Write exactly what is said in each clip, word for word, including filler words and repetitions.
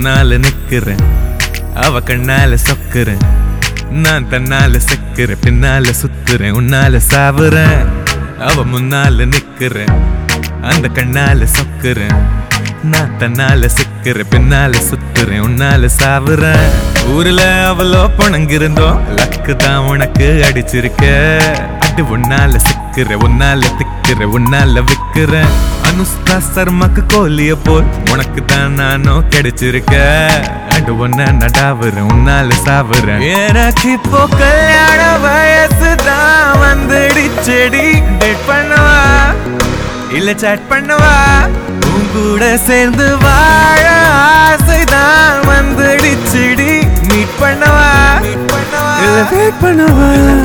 முன்னால நிக்கிறேன், அவ கண்ணால சொக்குறேன். நான் தன்னால செக்குறேன், பின்னால சுத்துறேன், உன்னால சாவுறேன். அவ முன்னால நிக்கிறேன், அந்த கண்ணால சொக்குறேன். நான் தன்னால சிக்கிறேன், பின்னால சுத்துறேன், உன்னால சாவுறேன். ஊர்ல அவளோ பொணங்கிருந்தோம், லக்கு தான் உனக்கு அடிச்சிருக்க. அடி உன்னால சிக்கிற, உன்னால திக்கிற, உன்னால விக்கிறேன். அனுஷ்கா சர்மாக்கு கோலிய போல் உனக்கு தான் நானும் கிடைச்சிருக்க. அடு ஒன்ன நடாவுறேன், உன்னால சாவுறேன். எனக்கு இப்போ கல்யாண வயசுதான் வந்துடுச்செடி. டேட் பண்ணவா இல்ல சாட் பண்ணவா? உன் கூட சேர்ந்து வாழ ஆசைதான் வந்துடுச்செடி. மீட் பண்ணவா இல்ல வெயிட் பண்ணவா?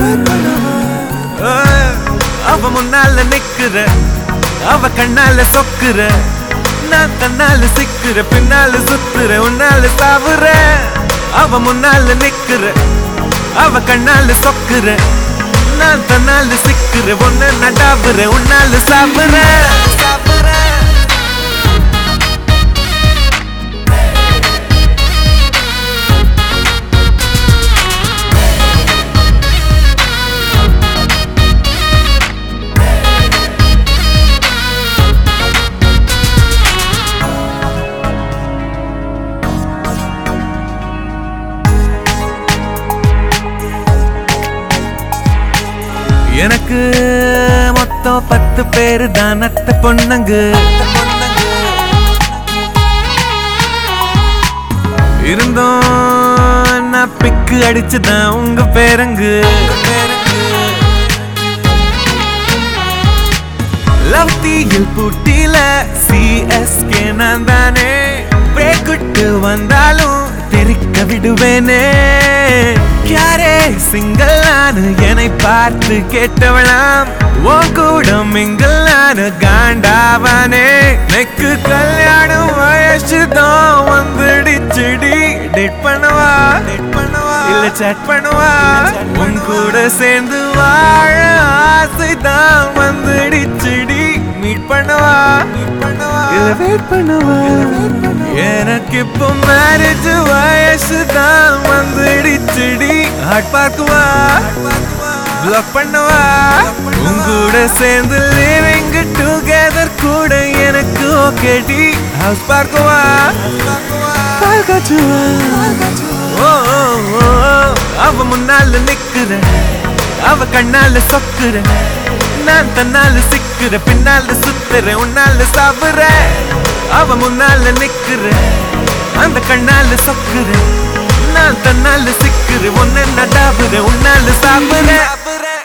அவ முன்னால நிக்கிற, அவ கண்ணால சொக்குற. நான் தன்னால சிக்கிற, பின்னால சுத்துற, உன்னால சாவுற. அவ முன்னால நிக்கிற, அவ கண்ணால சொக்குற. நான் தன்னால சிக்கிற, ஒன்ன நடாவுற, உன்னால சாவுற. எனக்கு மொத்தம் பத்து பேரு தான் அத்த பொண்ணுங்க. இருந்தோம் நான் பிக்கு அடிச்சுதான் உங்க பேரங்கு. லவ் தீயில் பூட்டில சிஎஸ்கே நான் தானே. பிரேக்குட்டு வந்தாலும் தெரிக்க விடுவேனே. யாரே சிங்கிள் நானு என்னை பார்த்து கேட்டவளாம். உன் கூட மிங்கிள் நானு காண்டாவானே. நெக்கு கல்யாணம் வயசுதான் வந்துடுச்சுடி. டேட் பண்ணவா இல்ல சாட் பண்ணவா? உன் கூட சேர்ந்து வாழ ஆசைதான் வந்துடுச்சுடி. மீட் பண்ணவா இல்ல வெயிட் பண்ணவா? எனக்கு இப்போ மேரேஜ் வயசுதான் வந்துடுச்சுடி. ஹார்ட் பார்க்குவா பிளாக் பண்ணவா? உன் கூட சேர்ந்து லிவிங் டுகெதர் கூட எனக்கு ஓகேடி. ஹவுஸ் பார்க்குவா பால் காச்சுவா? ஓ அவ முன்னால நிக்கிற, அவ கண்ணால சொக்குற. நான் தன்னால சிக்கிற, பின்னால சுத்துற, உன்னால சாவுற. அவ முன்னால நிக்கிற, அந்த கண்ணால சொக்குற. நான் தன்னால சிக்கிற, ஒன்ன நடாவுற, உன்னால சாவுற.